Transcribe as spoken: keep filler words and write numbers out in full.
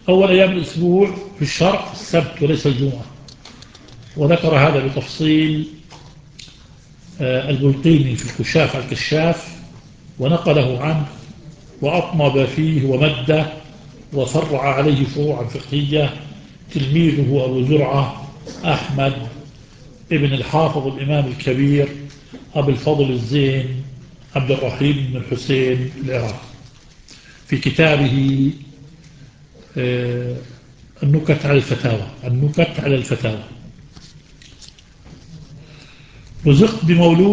أول أيام الأسبوع في الشرع السبت وليس الجمعة، وذكر هذا بتفصيل البلقيني في الكشاف على الكشاف، ونقله عنه وأطنب فيه ومده وفرع عليه فروعا فقهية تلميذه أبو زرعة أحمد ابن الحافظ الإمام الكبير أبو الفضل الزين عبد الرحيم بن الحسين العراقي في كتابه النكت على الفتاوى. النكت على الفتاوى. رزقت بمولود